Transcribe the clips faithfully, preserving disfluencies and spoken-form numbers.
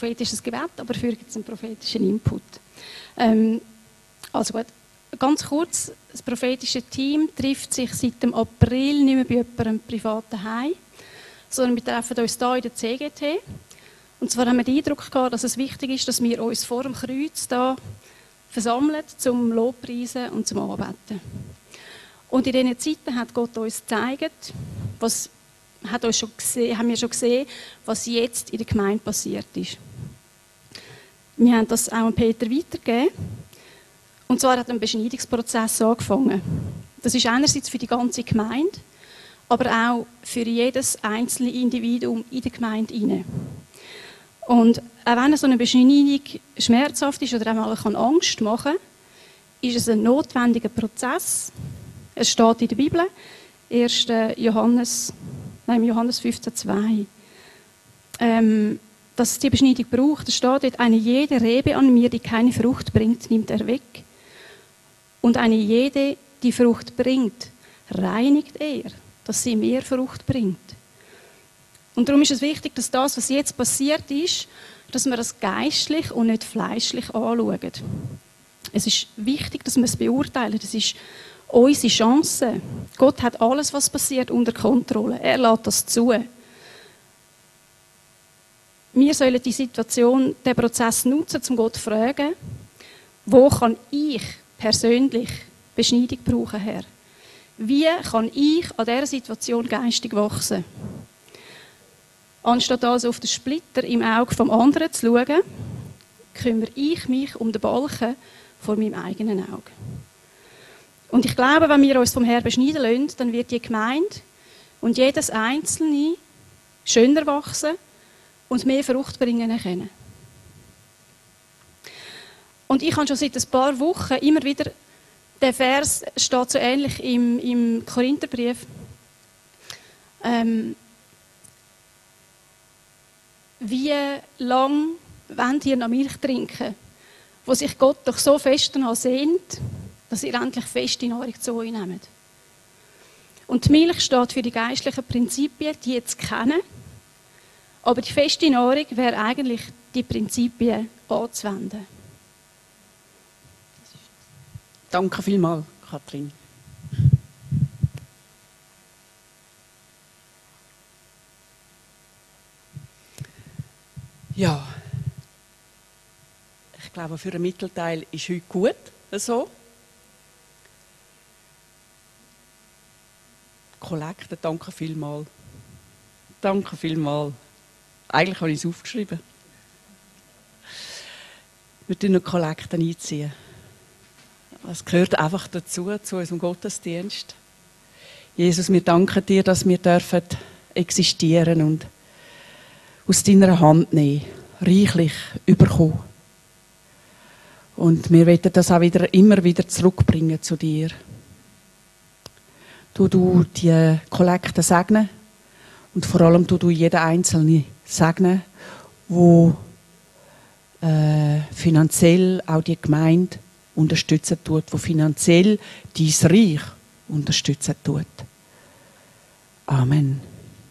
prophetisches Gebet, aber dafür gibt es einen prophetischen Input. Ähm, also gut, ganz kurz, das prophetische Team trifft sich seit dem April nicht mehr bei jemandem privaten Heim, sondern wir treffen uns hier in der C G T. Und zwar haben wir den Eindruck gehabt, dass es wichtig ist, dass wir uns vor dem Kreuz hier versammeln, zum Lobpreisen und zum Anbeten. Und in diesen Zeiten hat Gott uns gezeigt, was hat uns schon gesehen, haben wir schon gesehen, was jetzt in der Gemeinde passiert ist. Wir haben das auch an Peter weitergegeben. Und zwar hat ein Beschneidungsprozess angefangen. Das ist einerseits für die ganze Gemeinde, aber auch für jedes einzelne Individuum in der Gemeinde hinein. Und auch wenn so eine Beschneidung schmerzhaft ist oder auch mal Angst machen kann, ist es ein notwendiger Prozess. Es steht in der Bibel, erster Johannes, nein, Johannes fünfzehn zwei, ähm, dass es die Beschneidung braucht. Es steht dort, eine jede Rebe an mir, die keine Frucht bringt, nimmt er weg. Und eine jede, die Frucht bringt, reinigt er, dass sie mehr Frucht bringt. Und darum ist es wichtig, dass das, was jetzt passiert ist, dass wir das geistlich und nicht fleischlich anschauen. Es ist wichtig, dass wir es beurteilen. Das ist unsere Chance. Gott hat alles, was passiert, unter Kontrolle. Er lässt das zu. Wir sollen die Situation, den Prozess nutzen, um Gott zu fragen, wo kann ich persönlich Beschneidung brauchen, Herr? Wie kann ich an dieser Situation geistig wachsen? Anstatt also auf den Splitter im Auge vom anderen zu schauen, kümmere ich mich um den Balken vor meinem eigenen Auge. Und ich glaube, wenn wir uns vom Herrn beschneiden lassen, dann wird die Gemeinde und jedes Einzelne schöner wachsen und mehr Frucht bringen können. Und ich habe schon seit ein paar Wochen immer wieder, der Vers steht so ähnlich im, im Korintherbrief, ähm, wie lang wollt ihr nach Milch trinken, wo sich Gott doch so fest danach sehnt, dass ihr endlich feste Nahrung zu euch nehmt. Und die Milch steht für die geistlichen Prinzipien, die jetzt kennen. Aber die feste Nahrung wäre eigentlich, die Prinzipien anzuwenden. Danke vielmals, Kathrin. Ja, ich glaube, für einen Mittelteil ist heute gut so. Kollekte, danke vielmals. Danke vielmals. Eigentlich habe ich es aufgeschrieben. Wir ziehen noch Kollekten einziehen. Es gehört einfach dazu, zu unserem Gottesdienst. Jesus, wir danken dir, dass wir dürfen existieren und aus deiner Hand nehmen, reichlich überkommen. Und wir wollen das auch wieder, immer wieder zurückbringen zu dir. Du, du die Kollekte segnen und vor allem du, du jeden Einzelnen segnen, wo äh, finanziell auch die Gemeinde unterstützen tut, wo finanziell dein Reich unterstützen tut. Amen.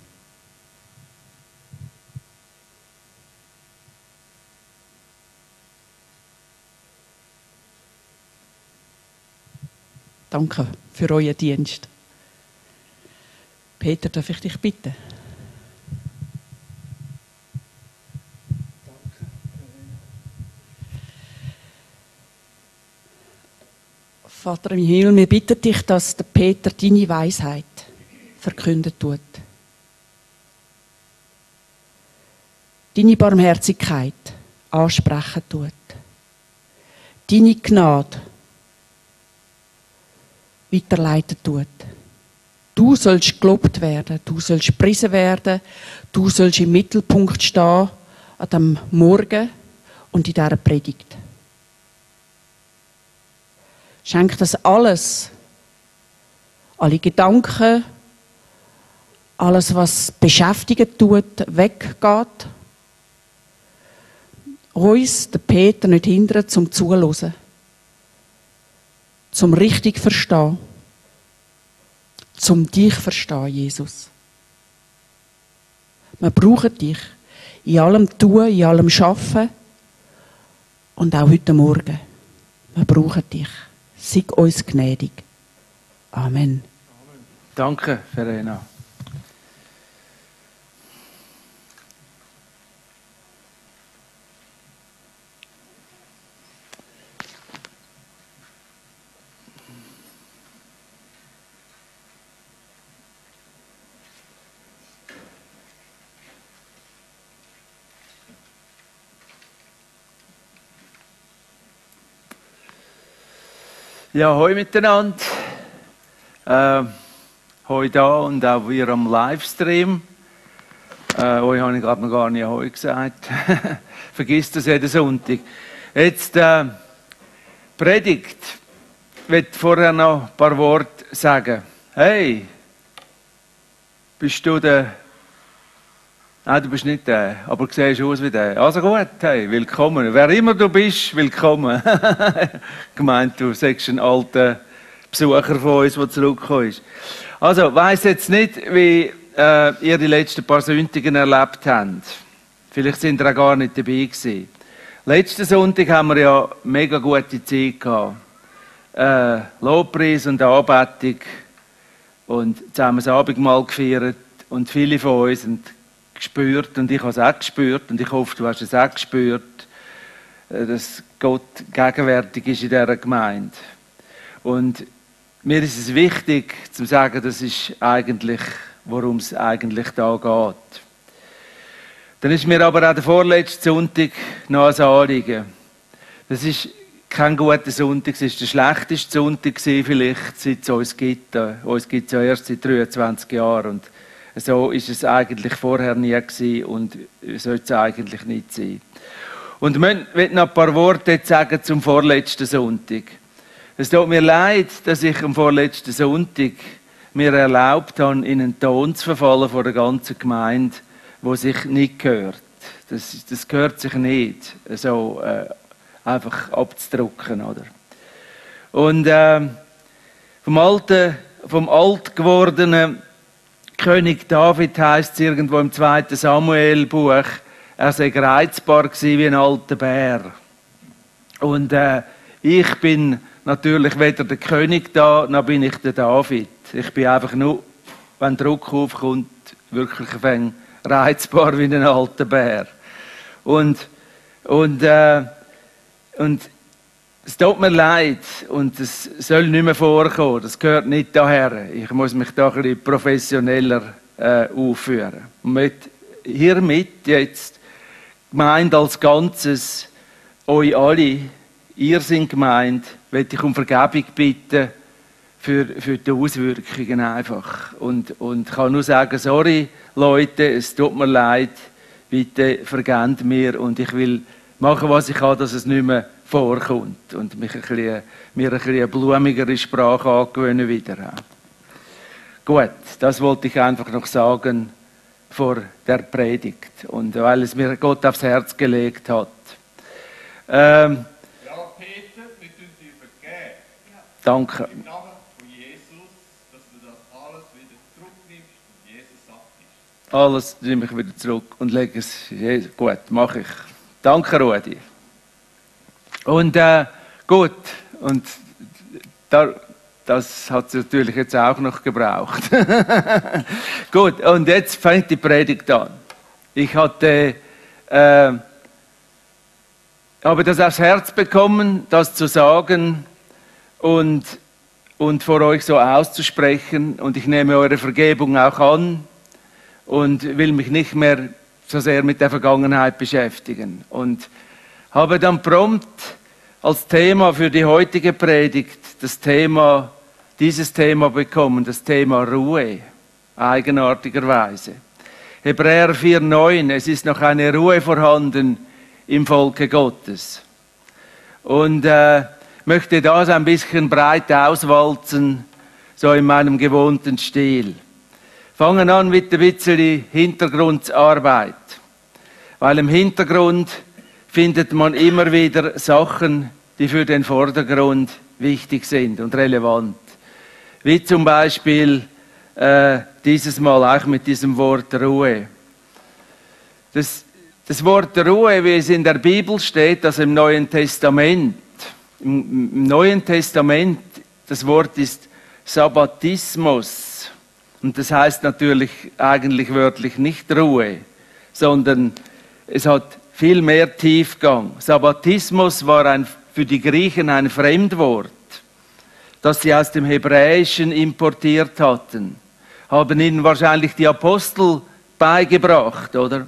Danke für euren Dienst. Peter, darf ich dich bitten? Vater im Himmel, wir bitten dich, dass der Peter deine Weisheit verkünden tut. Deine Barmherzigkeit ansprechen tut. Deine Gnade weiterleiten tut. Du sollst gelobt werden, du sollst gepriesen werden, du sollst im Mittelpunkt stehen an dem Morgen und in dieser Predigt. Schenk das alles, alle Gedanken, alles, was beschäftigen tut, weggeht. Uns, den Peter, nicht hindern, zum Zuhören, zum richtig verstehen, zum dich verstehen, Jesus. Wir brauchen dich in allem Tun, in allem Schaffen und auch heute Morgen. Wir brauchen dich. Sei uns gnädig. Amen. Danke, Verena. Ja, hoi miteinander. Äh, hoi da und auch wir am Livestream. Äh, hoi habe ich gerade noch gar nicht hoi gesagt. Vergiss das jeden Sonntag. Jetzt äh, Predigt. Ich will vorher noch ein paar Worte sagen. Hey, bist du der... Nein, du bist nicht der, aber du siehst aus wie der. Also gut, hey, willkommen. Wer immer du bist, willkommen. Gemeint, du sagst ein alter Besucher von uns, der zurückgekommen ist. Also, ich weiss jetzt nicht, wie äh, ihr die letzten paar Sonntage erlebt habt. Vielleicht sind ihr auch gar nicht dabei gewesen. Letzten Sonntag haben wir ja mega gute Zeit gehabt. Äh, Lobpreis und Anbetung und zusammen das Abendmahl gefeiert und viele von uns sind gespürt und ich habe es auch gespürt und ich hoffe, du hast es auch gespürt, dass Gott gegenwärtig ist in dieser Gemeinde. Und mir ist es wichtig, zu sagen, das ist eigentlich, worum es eigentlich da geht. Dann ist mir aber auch der vorletzte Sonntag noch ein Anliegen. Das ist kein guter Sonntag, es ist der schlechteste Sonntag vielleicht, seit es uns gibt. Uns gibt es ja erst seit dreiundzwanzig Jahren. Und so ist es eigentlich vorher nie gewesen und sollte es eigentlich nicht sein. Und ich möchte noch ein paar Worte jetzt sagen zum vorletzten Sonntag. Es tut mir leid, dass ich am vorletzten Sonntag mir erlaubt habe, in einen Ton zu verfallen von der ganzen Gemeinde, wo sich nicht gehört. Das, das gehört sich nicht, so äh, einfach abzudrücken, oder? Und äh, vom alten, vom alt gewordenen König David heisst es irgendwo im zweiten Samuel-Buch, er sei reizbar gewesen wie ein alter Bär. Und äh, ich bin natürlich weder der König da, noch bin ich der David. Ich bin einfach nur, wenn Druck aufkommt, wirklich ein reizbar wie ein alter Bär. Und, und, äh, und es tut mir leid und es soll nicht mehr vorkommen, das gehört nicht daher. Ich muss mich da ein bisschen professioneller äh, aufführen. Und mit, hiermit jetzt gemeint als Ganzes, euch alle, ihr seid gemeint, möchte ich um Vergebung bitten für, für die Auswirkungen einfach. Und, und kann nur sagen, sorry Leute, es tut mir leid, bitte vergebt mir und ich will machen, was ich kann, dass es nicht mehr vorkommt und mich ein bisschen, mir ein bisschen eine blumigere Sprache angewöhnen wieder. Gut, das wollte ich einfach noch sagen vor der Predigt und weil es mir Gott aufs Herz gelegt hat. Ähm, ja, Peter, wir tun dir vergeben. Danke. Im Namen von Jesus, dass du das alles wieder zurücknimmst und Jesus sagt. Alles nehme ich wieder zurück und lege es. Gut, mache ich. Danke, Rudi. Und äh, gut, und da, das hat es natürlich jetzt auch noch gebraucht. Gut, und jetzt fängt die Predigt an. Ich hatte, äh, habe das aufs Herz bekommen, das zu sagen und, und vor euch so auszusprechen. Und ich nehme eure Vergebung auch an und will mich nicht mehr so sehr mit der Vergangenheit beschäftigen. Und habe dann prompt als Thema für die heutige Predigt das Thema, dieses Thema bekommen, das Thema Ruhe, eigenartigerweise. Hebräer vier neun, es ist noch eine Ruhe vorhanden im Volke Gottes. Und äh, möchte das ein bisschen breit auswalzen, so in meinem gewohnten Stil. Fangen an mit ein bisschen Hintergrundarbeit. Weil im Hintergrund findet man immer wieder Sachen, die für den Vordergrund wichtig sind und relevant. Wie zum Beispiel äh, dieses Mal auch mit diesem Wort Ruhe. Das, Das Wort Ruhe, wie es in der Bibel steht, also im Neuen Testament, im, im Neuen Testament, das Wort ist Sabbatismus. Und das heißt natürlich eigentlich wörtlich nicht Ruhe, sondern es hat viel mehr Tiefgang. Sabbatismus war ein, für die Griechen ein Fremdwort, das sie aus dem Hebräischen importiert hatten. Haben ihnen wahrscheinlich die Apostel beigebracht, oder?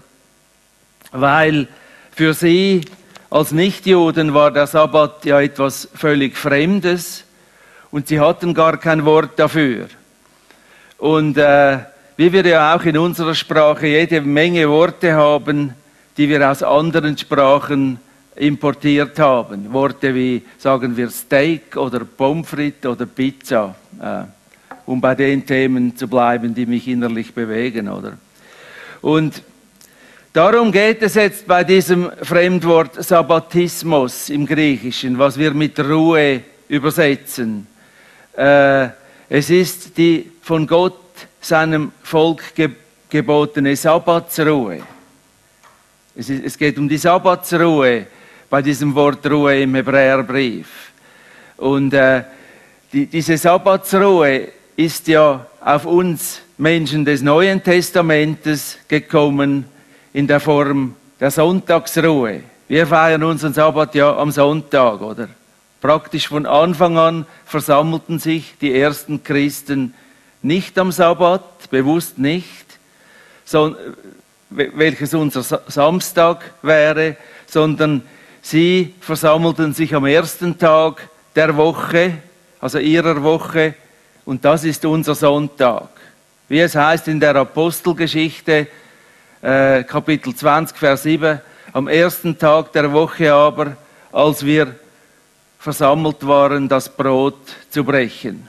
Weil für sie als Nichtjuden war der Sabbat ja etwas völlig Fremdes und sie hatten gar kein Wort dafür. Und äh, wie wir ja auch in unserer Sprache jede Menge Worte haben, die wir aus anderen Sprachen importiert haben. Worte wie, sagen wir, Steak oder Pommes frites oder Pizza, äh, um bei den Themen zu bleiben, die mich innerlich bewegen, oder? Und darum geht es jetzt bei diesem Fremdwort Sabbatismus im Griechischen, was wir mit Ruhe übersetzen. Äh, es ist die von Gott seinem Volk ge gebotene Sabbatsruhe. Es, ist, es geht um die Sabbatsruhe bei diesem Wort Ruhe im Hebräerbrief. Und äh, die, diese Sabbatsruhe ist ja auf uns Menschen des Neuen Testamentes gekommen in der Form der Sonntagsruhe. Wir feiern unseren Sabbat ja am Sonntag, oder? Praktisch von Anfang an versammelten sich die ersten Christen nicht am Sabbat, bewusst nicht, so, welches unser Samstag wäre, sondern sie versammelten sich am ersten Tag der Woche, also ihrer Woche, und das ist unser Sonntag. Wie es heißt in der Apostelgeschichte, äh, Kapitel zwanzig, Vers sieben, am ersten Tag der Woche aber, als wir versammelt waren, das Brot zu brechen.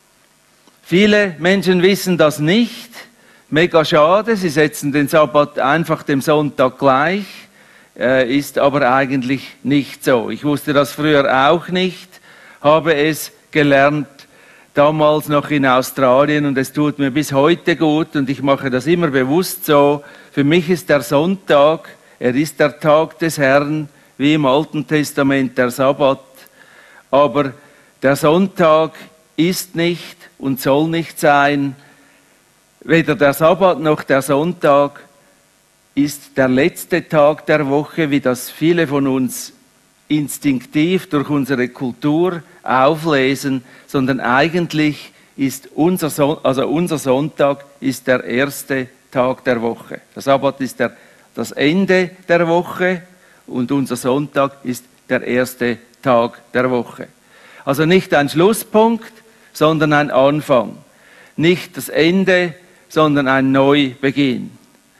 Viele Menschen wissen das nicht, mega schade, sie setzen den Sabbat einfach dem Sonntag gleich, äh, ist aber eigentlich nicht so. Ich wusste das früher auch nicht, habe es gelernt, damals noch in Australien, und es tut mir bis heute gut und ich mache das immer bewusst so. Für mich ist der Sonntag, er ist der Tag des Herrn, wie im Alten Testament der Sabbat, aber der Sonntag ist nicht und soll nicht sein. Weder der Sabbat noch der Sonntag ist der letzte Tag der Woche, wie das viele von uns instinktiv durch unsere Kultur auflesen, sondern eigentlich ist unser, Son- also unser Sonntag ist der erste Tag der Woche. Der Sabbat ist der, das Ende der Woche und unser Sonntag ist der erste Tag der Woche. Also nicht ein Schlusspunkt, sondern ein Anfang. Nicht das Ende, sondern ein Neubeginn.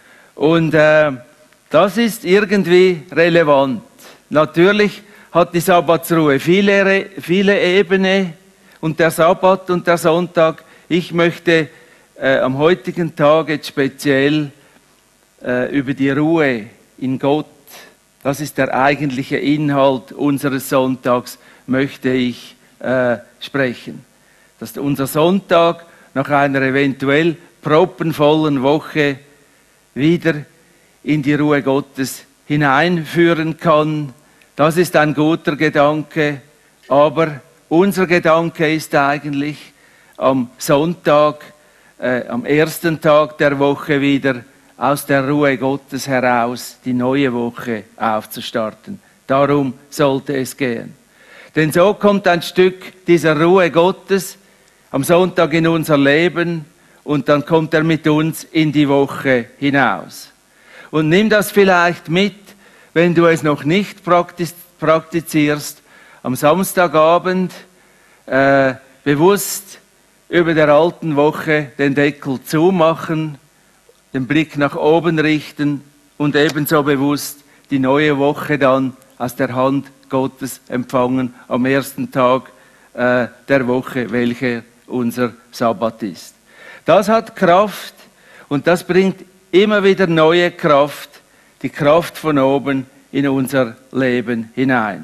Und äh, das ist irgendwie relevant. Natürlich hat die Sabbatsruhe viele, viele Ebenen und der Sabbat und der Sonntag. Ich möchte äh, am heutigen Tag jetzt speziell äh, über die Ruhe in Gott, das ist der eigentliche Inhalt unseres Sonntags, möchte ich äh, sprechen. Dass unser Sonntag nach einer eventuell proppenvollen Woche wieder in die Ruhe Gottes hineinführen kann. Das ist ein guter Gedanke, aber unser Gedanke ist eigentlich am Sonntag, äh, am ersten Tag der Woche wieder aus der Ruhe Gottes heraus die neue Woche aufzustarten. Darum sollte es gehen. Denn so kommt ein Stück dieser Ruhe Gottes am Sonntag in unser Leben und dann kommt er mit uns in die Woche hinaus. Und nimm das vielleicht mit, wenn du es noch nicht praktizierst, am Samstagabend äh, bewusst über der alten Woche den Deckel zumachen, den Blick nach oben richten und ebenso bewusst die neue Woche dann aus der Hand Gottes empfangen am ersten Tag äh, der Woche, welcher unser Sabbat ist. Das hat Kraft und das bringt immer wieder neue Kraft, die Kraft von oben in unser Leben hinein.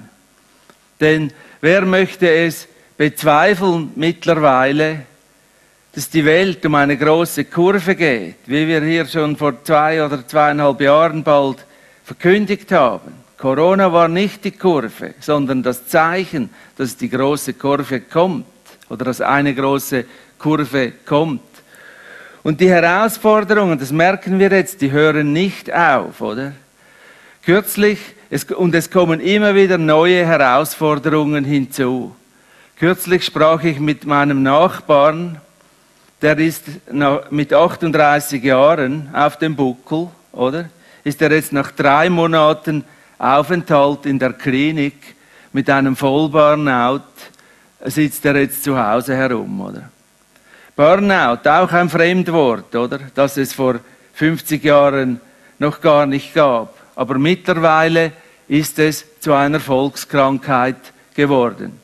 Denn wer möchte es bezweifeln mittlerweile, dass die Welt um eine große Kurve geht, wie wir hier schon vor zwei oder zweieinhalb Jahren bald verkündigt haben. Corona war nicht die Kurve, sondern das Zeichen, dass die große Kurve kommt oder dass eine große Kurve kommt. Und die Herausforderungen, das merken wir jetzt, die hören nicht auf, oder? Kürzlich, es, und es kommen immer wieder neue Herausforderungen hinzu. Kürzlich sprach ich mit meinem Nachbarn, der ist mit achtunddreißig Jahren auf dem Buckel, oder? Ist er jetzt nach drei Monaten Aufenthalt in der Klinik mit einem Vollburnout, sitzt er jetzt zu Hause herum, oder? Burnout, auch ein Fremdwort, oder? Das es vor fünfzig Jahren noch gar nicht gab. Aber mittlerweile ist es zu einer Volkskrankheit geworden.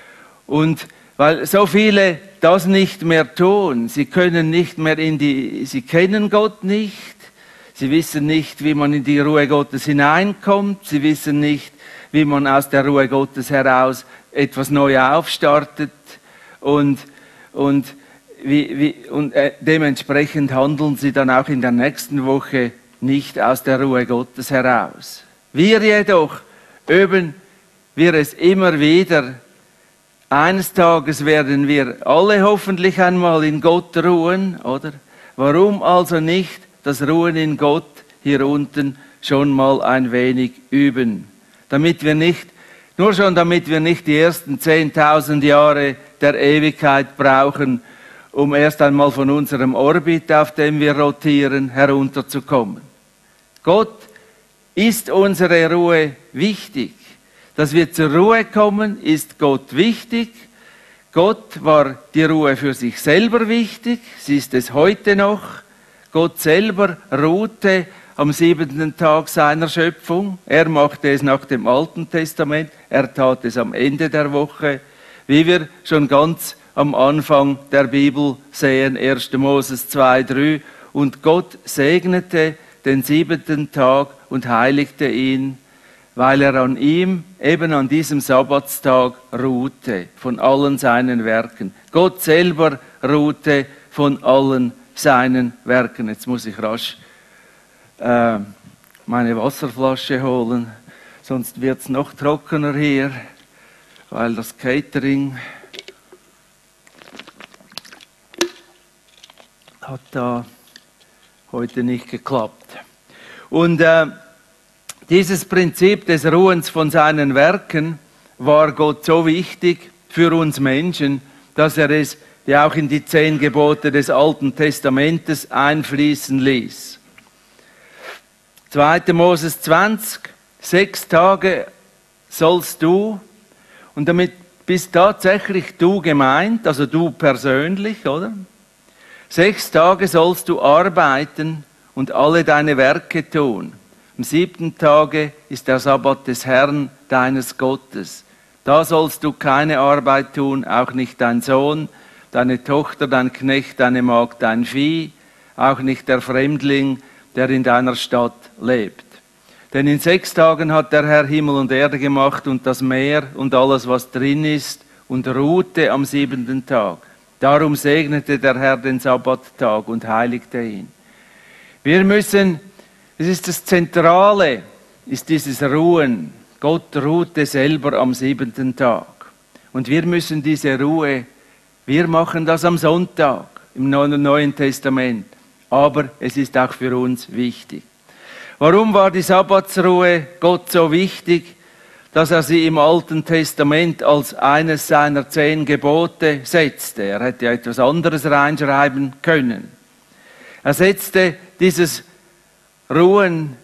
Und weil so viele das nicht mehr tun, sie können nicht mehr in die, sie kennen Gott nicht, sie wissen nicht, wie man in die Ruhe Gottes hineinkommt, sie wissen nicht, wie man aus der Ruhe Gottes heraus etwas neu aufstartet und, und, wie, wie, und äh, dementsprechend handeln sie dann auch in der nächsten Woche nicht aus der Ruhe Gottes heraus. Wir jedoch üben wir es immer wieder. Eines Tages werden wir alle hoffentlich einmal in Gott ruhen, oder? Warum also nicht das Ruhen in Gott hier unten schon mal ein wenig üben? Damit wir nicht, nur schon damit wir nicht die ersten zehntausend Jahre der Ewigkeit brauchen, um erst einmal von unserem Orbit, auf dem wir rotieren, herunterzukommen. Gott ist unsere Ruhe wichtig. Dass wir zur Ruhe kommen, ist Gott wichtig. Gott war die Ruhe für sich selber wichtig. Sie ist es heute noch. Gott selber ruhte am siebenten Tag seiner Schöpfung. Er machte es nach dem Alten Testament. Er tat es am Ende der Woche. Wie wir schon ganz am Anfang der Bibel sehen, erster Moses zwei, drei. Und Gott segnete den siebenten Tag und heiligte ihn, weil er an ihm, eben an diesem Sabbatstag, ruhte von allen seinen Werken. Gott selber ruhte von allen seinen Werken. Jetzt muss ich rasch äh, meine Wasserflasche holen, sonst wird es noch trockener hier, weil das Catering hat da heute nicht geklappt. Und äh, dieses Prinzip des Ruhens von seinen Werken war Gott so wichtig für uns Menschen, dass er es ja auch in die zehn Gebote des Alten Testamentes einfließen ließ. zweiter Moses zwanzig, sechs Tage sollst du, und damit bist tatsächlich du gemeint, also du persönlich, oder? Sechs Tage sollst du arbeiten und alle deine Werke tun. Am siebten Tage ist der Sabbat des Herrn, deines Gottes. Da sollst du keine Arbeit tun, auch nicht dein Sohn, deine Tochter, dein Knecht, deine Magd, dein Vieh, auch nicht der Fremdling, der in deiner Stadt lebt. Denn in sechs Tagen hat der Herr Himmel und Erde gemacht und das Meer und alles, was drin ist, und ruhte am siebenten Tag. Darum segnete der Herr den Sabbattag und heiligte ihn. Wir müssen... Es ist das Zentrale, ist dieses Ruhen. Gott ruhte selber am siebenten Tag. Und wir müssen diese Ruhe, wir machen das am Sonntag im Neuen Testament. Aber es ist auch für uns wichtig. Warum war die Sabbatsruhe Gott so wichtig, dass er sie im Alten Testament als eines seiner zehn Gebote setzte? Er hätte ja etwas anderes reinschreiben können. Er setzte dieses Ruhen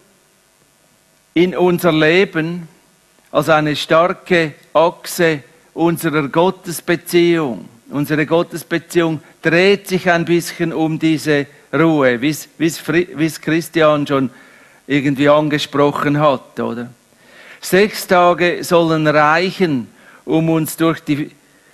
in unser Leben als eine starke Achse unserer Gottesbeziehung. Unsere Gottesbeziehung dreht sich ein bisschen um diese Ruhe, wie es Christian schon irgendwie angesprochen hat, oder? Sechs Tage sollen reichen, um uns durch die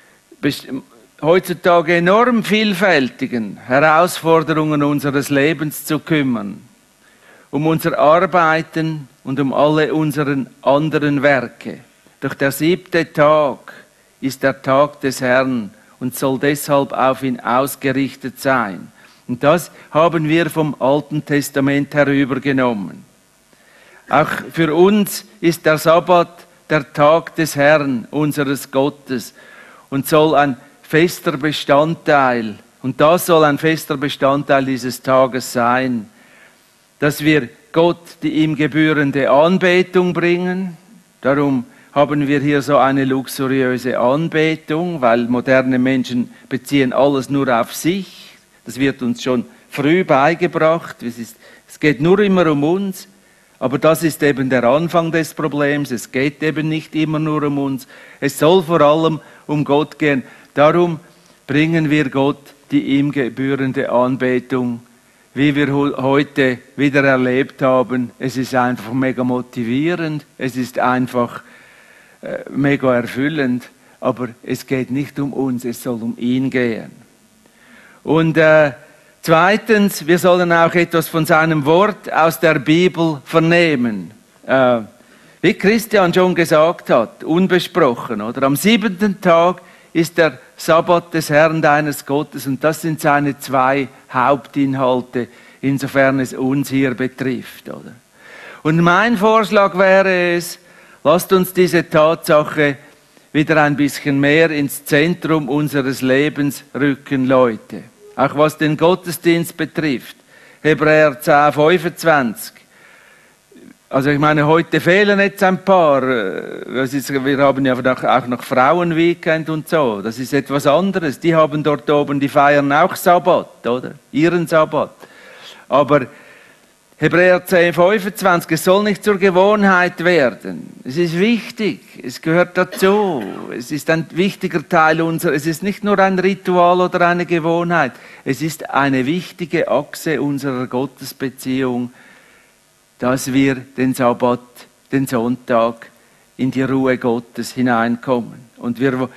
heutzutage enorm vielfältigen Herausforderungen unseres Lebens zu kümmern. Um unser Arbeiten und um alle unsere anderen Werke. Doch der siebte Tag ist der Tag des Herrn und soll deshalb auf ihn ausgerichtet sein. Und das haben wir vom Alten Testament herübergenommen. Auch für uns ist der Sabbat der Tag des Herrn, unseres Gottes, und soll ein fester Bestandteil, und das soll ein fester Bestandteil dieses Tages sein, dass wir Gott die ihm gebührende Anbetung bringen. Darum haben wir hier so eine luxuriöse Anbetung, weil moderne Menschen beziehen alles nur auf sich. Das wird uns schon früh beigebracht. Es, ist, es geht nur immer um uns. Aber das ist eben der Anfang des Problems. Es geht eben nicht immer nur um uns. Es soll vor allem um Gott gehen. Darum bringen wir Gott die ihm gebührende Anbetung, wie wir heute wieder erlebt haben. Es ist einfach mega motivierend. Es ist einfach äh, mega erfüllend. Aber es geht nicht um uns, es soll um ihn gehen. Und äh, zweitens, wir sollen auch etwas von seinem Wort aus der Bibel vernehmen. Äh, wie Christian schon gesagt hat, unbesprochen, oder? Am siebenten Tag ist der Sabbat des Herrn deines Gottes, und das sind seine zwei Hauptinhalte, insofern es uns hier betrifft, oder? Und mein Vorschlag wäre es, lasst uns diese Tatsache wieder ein bisschen mehr ins Zentrum unseres Lebens rücken, Leute. Auch was den Gottesdienst betrifft. Hebräer zehn, fünfundzwanzig. Also ich meine, heute fehlen jetzt ein paar. Das ist, wir haben ja auch noch Frauenweekend und so. Das ist etwas anderes. Die haben dort oben, die feiern auch Sabbat, oder? Ihren Sabbat. Aber Hebräer zehn, fünfundzwanzig, es soll nicht zur Gewohnheit werden. Es ist wichtig, es gehört dazu. Es ist ein wichtiger Teil unserer, es ist nicht nur ein Ritual oder eine Gewohnheit. Es ist eine wichtige Achse unserer Gottesbeziehung, dass wir den Sabbat, den Sonntag, in die Ruhe Gottes hineinkommen. Und wir,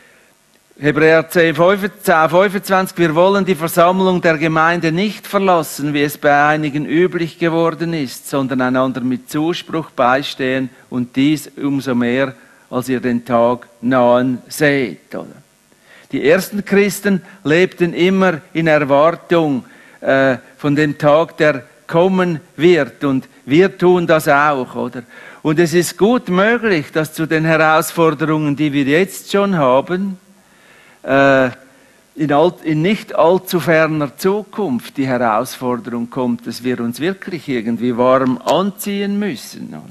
Hebräer zehn, fünfundzwanzig, wir wollen die Versammlung der Gemeinde nicht verlassen, wie es bei einigen üblich geworden ist, sondern einander mit Zuspruch beistehen, und dies umso mehr, als ihr den Tag nahen seht. Oder? Die ersten Christen lebten immer in Erwartung äh, von dem Tag, der kommen wird, und wir tun das auch, oder? Und es ist gut möglich, dass zu den Herausforderungen, die wir jetzt schon haben, äh, in, alt, in nicht allzu ferner Zukunft die Herausforderung kommt, dass wir uns wirklich irgendwie warm anziehen müssen, oder?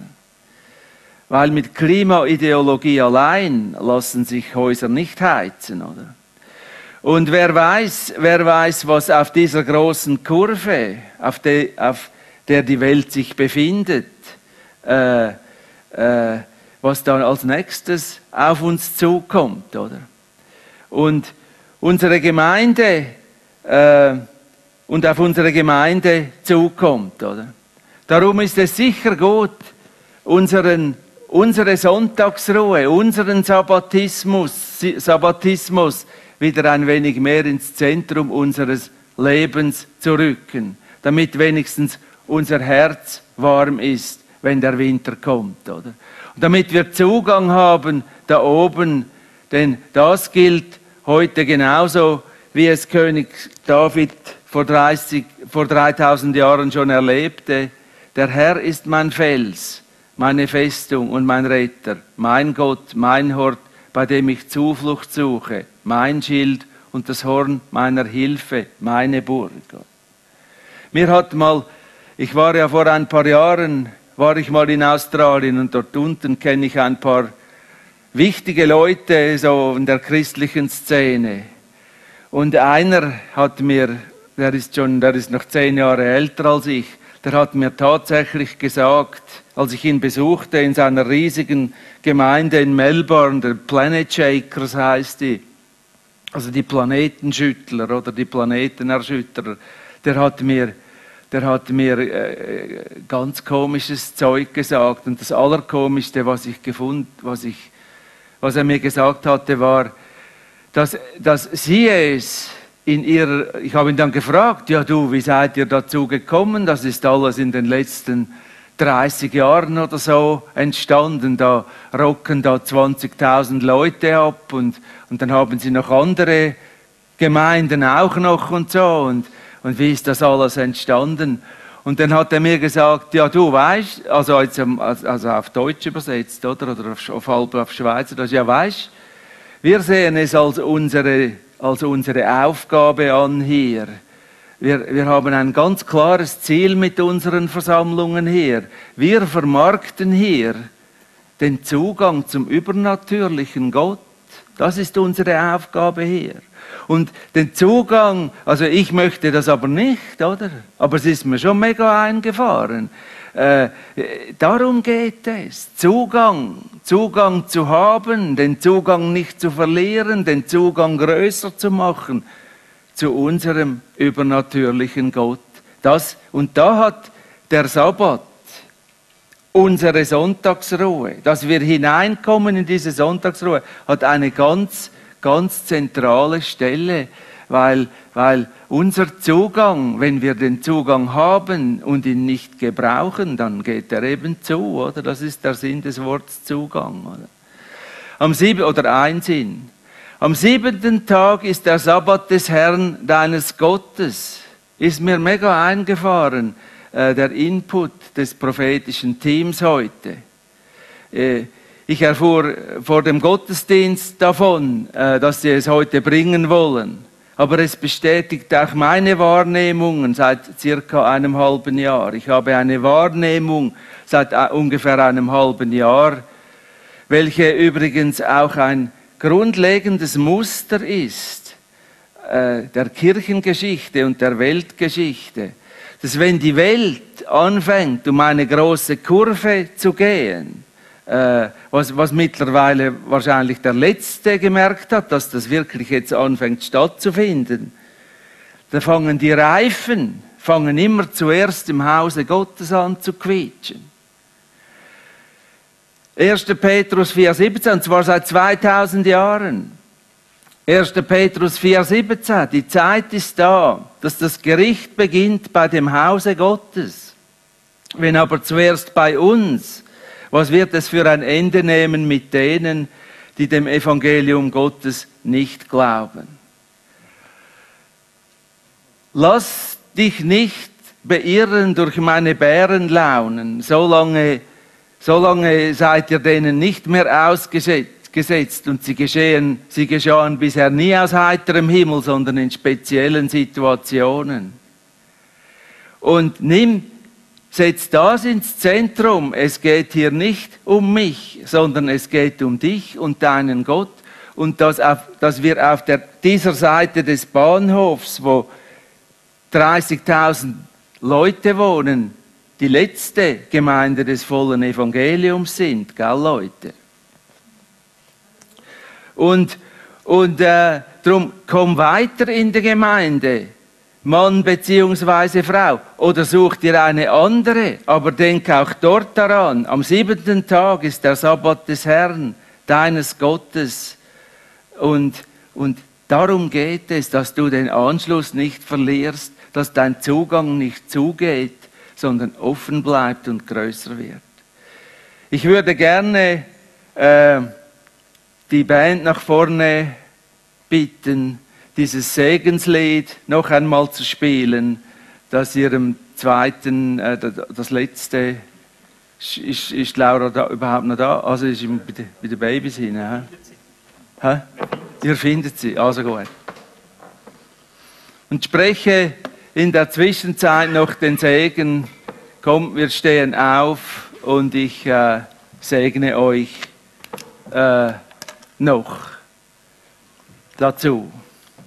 Weil mit Klimaideologie allein lassen sich Häuser nicht heizen, oder? Und wer weiß, wer weiß, was auf dieser großen Kurve, auf, de, auf der die Welt sich befindet, äh, äh, was dann als nächstes auf uns zukommt, oder? Und unsere Gemeinde äh, und auf unsere Gemeinde zukommt, oder? Darum ist es sicher gut, unseren, unsere Sonntagsruhe, unseren Sabbatismus, Sabbatismus wieder ein wenig mehr ins Zentrum unseres Lebens zu rücken, damit wenigstens unser Herz warm ist, wenn der Winter kommt, oder? Und damit wir Zugang haben da oben, denn das gilt heute genauso, wie es König David vor, dreißig, vor dreitausend Jahren schon erlebte. Der Herr ist mein Fels, meine Festung und mein Retter, mein Gott, mein Hort, bei dem ich Zuflucht suche, mein Schild und das Horn meiner Hilfe, meine Burg. Mir hat mal, ich war ja vor ein paar Jahren, war ich mal in Australien, und dort unten kenne ich ein paar wichtige Leute so in der christlichen Szene. Und einer hat mir, der ist schon, der ist noch zehn Jahre älter als ich, der hat mir tatsächlich gesagt, als ich ihn besuchte in seiner riesigen Gemeinde in Melbourne, der Planet Shakers heißt die, also die Planetenschüttler oder die Planetenerschütterer, der hat mir, der hat mir äh, ganz komisches Zeug gesagt. Und das Allerkomischste, was ich gefunden, was ich, was er mir gesagt hatte, war, dass, dass sie es in ihrer, ich habe ihn dann gefragt, ja du, wie seid ihr dazu gekommen? Das ist alles in den letzten dreißig Jahren oder so entstanden. Da rocken da zwanzigtausend Leute ab, und, und dann haben sie noch andere Gemeinden auch noch und so. Und, und wie ist das alles entstanden? Und dann hat er mir gesagt, ja du weißt, also, jetzt, also auf Deutsch übersetzt, oder, oder auf, auf halb auf Schweizer, das ja weißt, wir sehen es als unsere, als unsere Aufgabe an hier. Wir, wir haben ein ganz klares Ziel mit unseren Versammlungen hier. Wir vermarkten hier den Zugang zum übernatürlichen Gott. Das ist unsere Aufgabe hier. Und den Zugang, also ich möchte das aber nicht, oder? Aber es ist mir schon mega eingefahren. Äh, darum geht es. Zugang, Zugang zu haben, den Zugang nicht zu verlieren, den Zugang größer zu machen zu unserem übernatürlichen Gott. Das, und da hat der Sabbat unsere Sonntagsruhe, dass wir hineinkommen in diese Sonntagsruhe, hat eine ganz ganz zentrale Stelle, weil, weil unser Zugang, wenn wir den Zugang haben und ihn nicht gebrauchen, dann geht er eben zu, oder? Das ist der Sinn des Wortes Zugang, oder? Am sieben, oder ein Sinn. Am siebenten Tag ist der Sabbat des Herrn deines Gottes. Ist mir mega eingefahren, äh, der Input des prophetischen Teams heute. Äh, Ich erfuhr vor dem Gottesdienst davon, dass sie es heute bringen wollen. Aber es bestätigt auch meine Wahrnehmungen seit circa einem halben Jahr. Ich habe eine Wahrnehmung seit ungefähr einem halben Jahr, welche übrigens auch ein grundlegendes Muster ist der Kirchengeschichte und der Weltgeschichte. Dass wenn die Welt anfängt, um eine große Kurve zu gehen, Äh, was, was mittlerweile wahrscheinlich der Letzte gemerkt hat, dass das wirklich jetzt anfängt stattzufinden. Da fangen die Reifen, fangen immer zuerst im Hause Gottes an zu quietschen. erster Petrus vier siebzehn, und zwar seit zweitausend Jahren. erster Petrus vier siebzehn, die Zeit ist da, dass das Gericht beginnt bei dem Hause Gottes. Wenn aber zuerst bei uns, was wird es für ein Ende nehmen mit denen, die dem Evangelium Gottes nicht glauben? Lass dich nicht beirren durch meine Bärenlaunen, solange, solange seid ihr denen nicht mehr ausgesetzt und sie geschehen, sie geschahen bisher nie aus heiterem Himmel, sondern in speziellen Situationen. Und nimm Setz das ins Zentrum. Es geht hier nicht um mich, sondern es geht um dich und deinen Gott. Und dass, auf, dass wir auf der, dieser Seite des Bahnhofs, wo dreißigtausend Leute wohnen, die letzte Gemeinde des vollen Evangeliums sind, gell Leute? Und, und äh, darum komm weiter in der Gemeinde. Mann bzw. Frau, oder such dir eine andere, aber denk auch dort daran, am siebenten Tag ist der Sabbat des Herrn, deines Gottes. Und, und darum geht es, dass du den Anschluss nicht verlierst, dass dein Zugang nicht zugeht, sondern offen bleibt und größer wird. Ich würde gerne äh, die Band nach vorne bitten, dieses Segenslied noch einmal zu spielen, das ihrem zweiten, äh, das letzte, ist, ist Laura da, überhaupt noch da? Also ist bei, de, bei den Babys hin, hä? Hä? Ihr findet sie, also gut. Und spreche in der Zwischenzeit noch den Segen, kommt, wir stehen auf und ich äh, segne euch äh, noch dazu.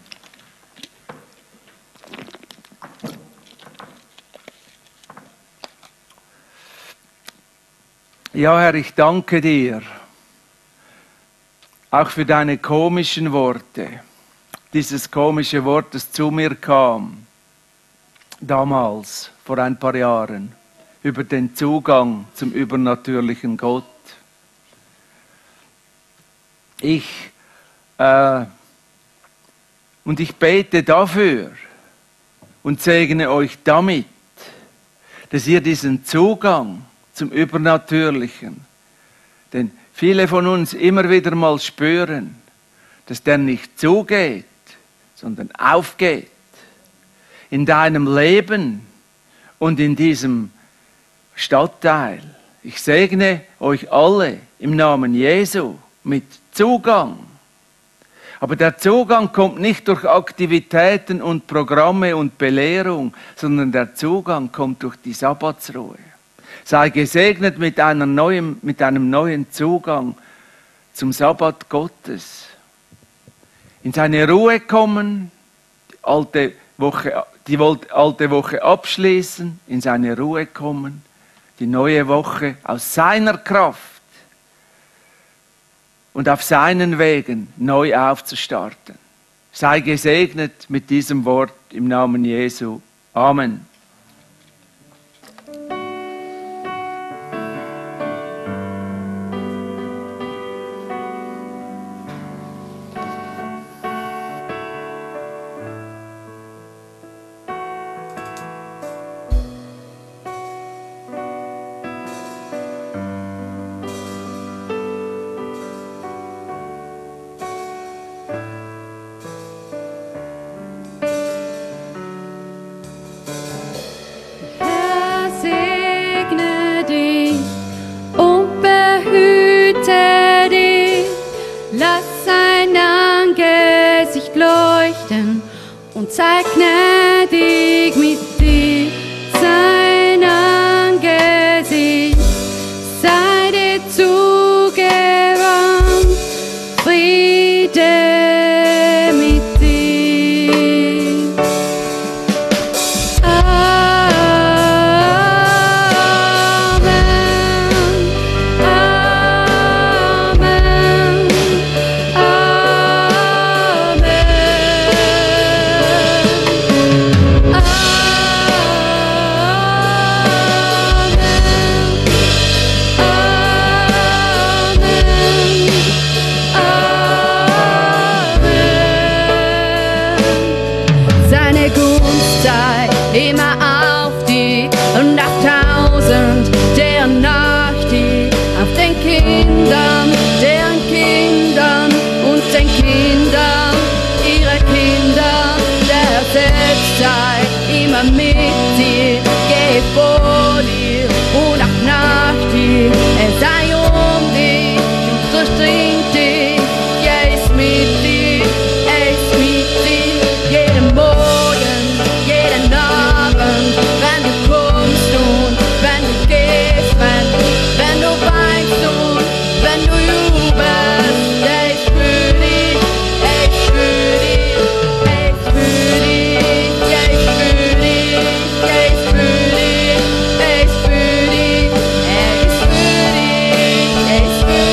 Ja, Herr, ich danke dir, auch für deine komischen Worte. Dieses komische Wort, das zu mir kam, damals, vor ein paar Jahren, über den Zugang zum übernatürlichen Gott. Ich, äh, und ich bete dafür und segne euch damit, dass ihr diesen Zugang zum Übernatürlichen, denn viele von uns immer wieder mal spüren, dass der nicht zugeht, sondern aufgeht in deinem Leben und in diesem Stadtteil. Ich segne euch alle im Namen Jesu mit Zugang. Aber der Zugang kommt nicht durch Aktivitäten und Programme und Belehrung, sondern der Zugang kommt durch die Sabbatsruhe. Sei gesegnet mit, einer neuen, mit einem neuen Zugang zum Sabbat Gottes. In seine Ruhe kommen, die alte Woche, die alte Woche abschließen, in seine Ruhe kommen, die neue Woche aus seiner Kraft und auf seinen Wegen neu aufzustarten. Sei gesegnet mit diesem Wort im Namen Jesu. Amen. Und sei gnädig mit dir, sein Angesicht sei dir zugewandt, Friede mit dir. Amen, Amen, Amen. Seine Gunst sei immer auf die und auf tausend, deren nach die, auf den Kindern, deren Kindern und den Kindern, ihre Kinder, der selbst sei immer mit dir, gehe vor dir und auch nach dir, er sei um dich und durchdringt dich, er ist mit dir, er ist mit dir, jeden Morgen, jeden Abend, wenn du kommst und wenn du gehst, wenn, wenn du weinst und wenn du jubelst, er ist für dich, er ist für dich, er ist für dich, er ist für dich, er ist für dich, er ist für dich, er ist für dich, er ist für dich.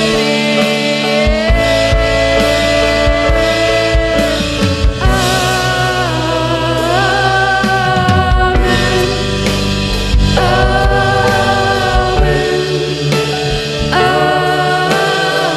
Amen, Amen,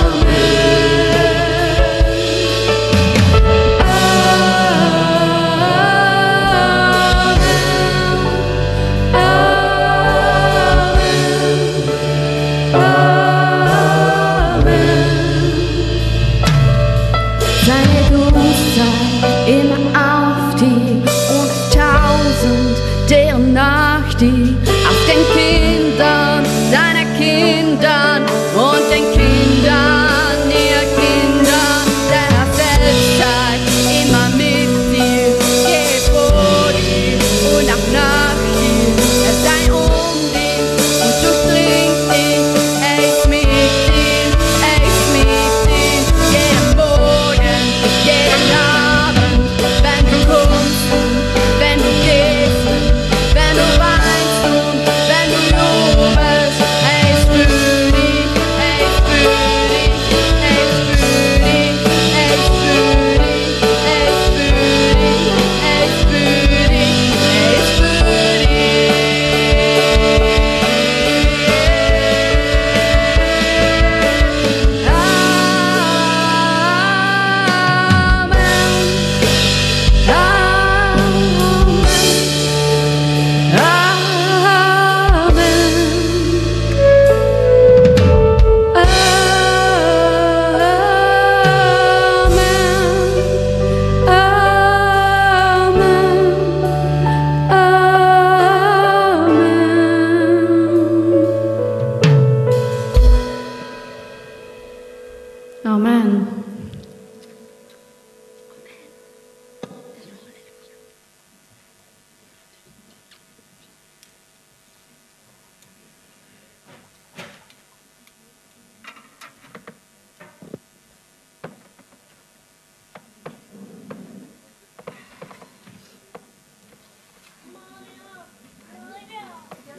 Amen.